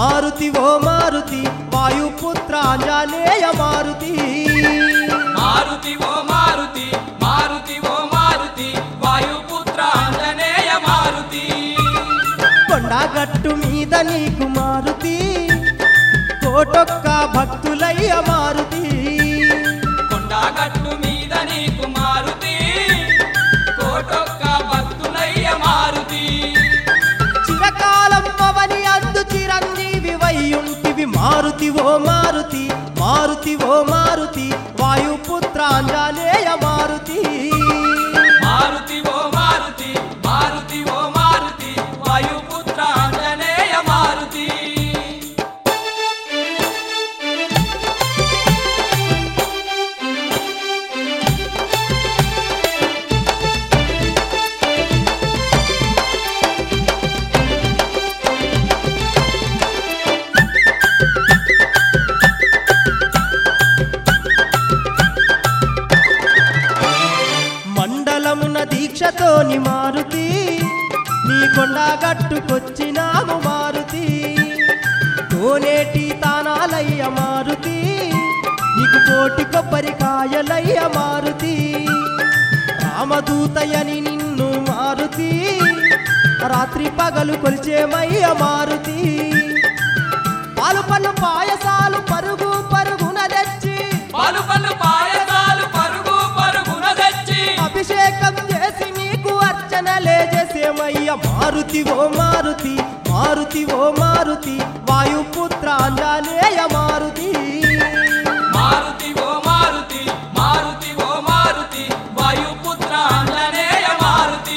మారుతి ఓ మారుతి వాయుపుత్ర ఆంజనేయ మారుతి మారుతి ఓ మారుతి మారుతి ఓ మారుతి వాయుపుత్ర ఆంజనేయ మారుతి కొండగట్టు మీద నీకు మారుతి కోటొక్క భక్తులయ్య మారుతి కొండగట్టు మీద నీకు మారుతి కోటొక్క భక్తులయ్య మారుతి చిరకాలం పవని అందు చిరంజీవి వయ్యుంటివి మారుతి ఓ మారుతి మారుతి ఓ మారుతి వాయుపుత్ర ఆంజనేయ మారుతి మారుతి ఓ మారుతి మారుతి ఓ మారుతి వాయుపుత్ర ఆంజనేయ మారుతి మండలమున దీక్షతోని మారుతి నీ కొండగట్టుకొచ్చినాము మారుతి కోనేటి తానాలయ్య మారుతి నీకు కోటి కొబ్బరికాయలయ్య మారుతి రామదూతయని నిన్ను మారుతి రాత్రి పగలు కొలిచేమయ్య మారుతి పాలు పళ్ళు పాయసాలు పరుగు పరుగున తెచ్చి పాలు పళ్ళు పాయసాలు పరుగు పరుగున తెచ్చి అభిషేకం చేసి నీకు అర్చనలే చేసేమయ్య మారుతి ఓ మారుతి మారుతి ఓ మారుతి వాయుపుత్ర ఆంజనేయ మారుతి మారుతి ఓ మారుతి మారుతి ఓ మారుతి వాయుపుత్ర ఆంజనేయ మారుతి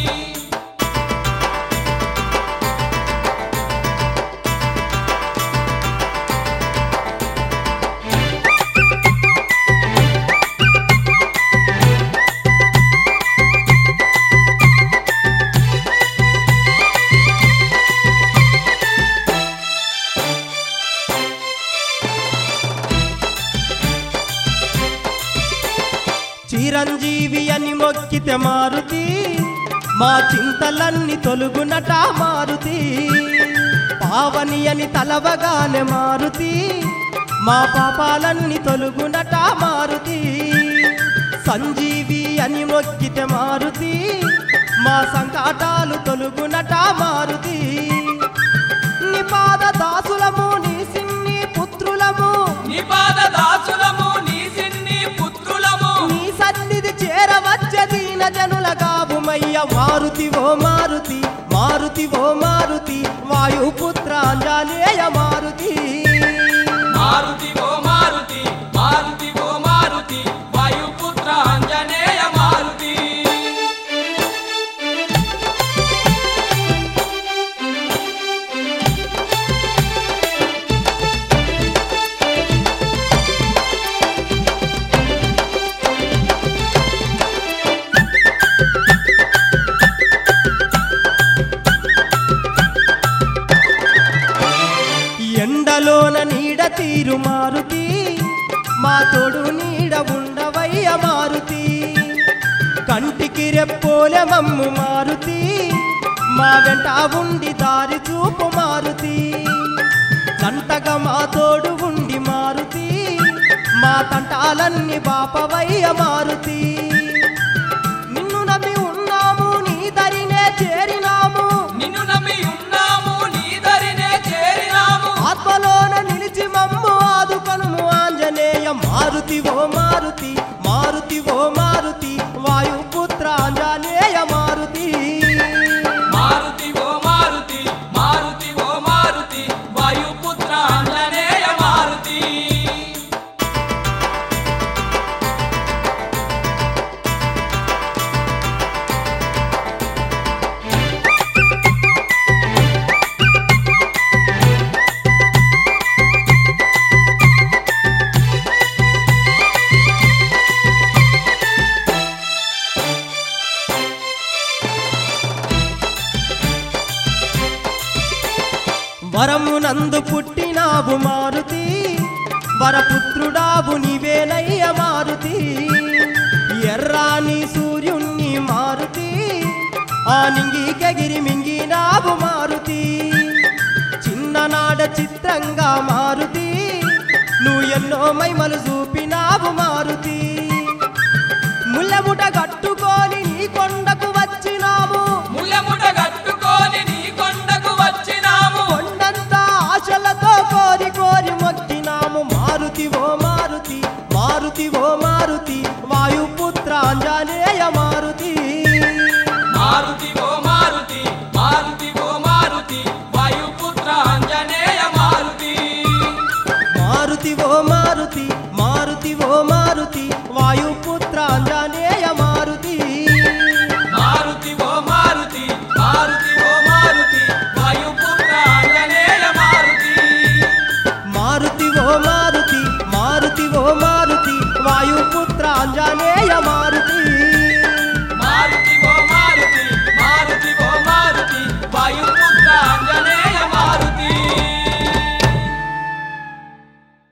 చిరంజీవి అని మొక్కితే మారుతి మా చింతలన్నీ తొలుగునట మారుతి పావని అని తలవగానే మారుతి మా పాపాలన్నీ తొలుగునట మారుతి సంజీవి అని మొక్కితే మారుతి మా సంకటాలు తొలుగునట మారుతి నీ పాద దాసులము నీ సిన్ని పుత్రులము నిపాద దాసులము నీ సిన్ని పుత్రులము నీ సన్నిధి చేరవచ్చే దీన జనుల గాబుమయ్య మారుతి ఓ మారుతి మారుతి ఓ మారుతి వాయుపుత్ర ఆంజనేయ మారుతి మారుతి ఓ మారుతి మారుతి ఓ మారుతి వాయుపుత్ర ఆంజనేయ మారుతి ఎండలోన నీడ తీరు మారుతి మా తోడు నీడ ఉండవయ్య మారుతి కంటికి రెప్పోలె మమ్ము మారుతి మా వెంట ఉండి దారి చూపు మారుతి జంటగా మా తోడు ఉండి మారుతి మా తంటాలన్నీ బాపవయ్య మారుతి నిన్ను నమ్మి ఉన్నాము నీ దరినే చేరినాము నిన్ను నమ్మి ఉన్నాము నీ దరినే చేరినాము ఆత్మలోన నిలిచి మమ్ము ఆదుకొనుము ఆంజనేయ మారుతి ఓ మారుతి మారుతి ఓ మారుతి వాయుపుత్ర ఆంజనేయ మారుతి మారుతి ఓ మారుతి మారుతి ఓ మారుతి వాయుపుత్ర ఆంజనేయ మారుతి వరమునందు పుట్టినావు మారుతి వరపుత్రుడావు నీవేనయ్య మారుతి ఎర్రాని సూర్యుణ్ణి మారుతి ఆ నింగికెగిరి మింగినావు మారుతి చిన్ననాడ రంగా మారుతి నువ్వు ఎన్నో మైమలు చూపినావు మారుతి ముల్లముట కట్టుకొని నీ కొండకు వచ్చినాము ముల్లముట కట్టుకొని నీ కొండకు వచ్చినాము కొండంతా ఆశలతో కోరి కోరి మొక్కినాము మారుతి ఓ మారుతి మారుతి ఓ మారుతి వాయుపుత్ర ఆంజనేయ మారుతి మారుతి ఓ మారుతి మారుతి ఓ మారుతి వాయుపుత్ర ఆంజనేయ మారుతి మారుతి ఓ మారుతి మారుతి ఓ మారుతి వాయుపుత్ర ఆంజనేయ మారుతి మారుతి ఓ మారుతి మారుతి ఓ మారుతి వాయుపుత్ర ఆంజనేయ మారుతి మారుతి ఓ మారుతి మారుతి ఓ మారుతి వాయుపుత్ర ఆంజనేయ మారుతి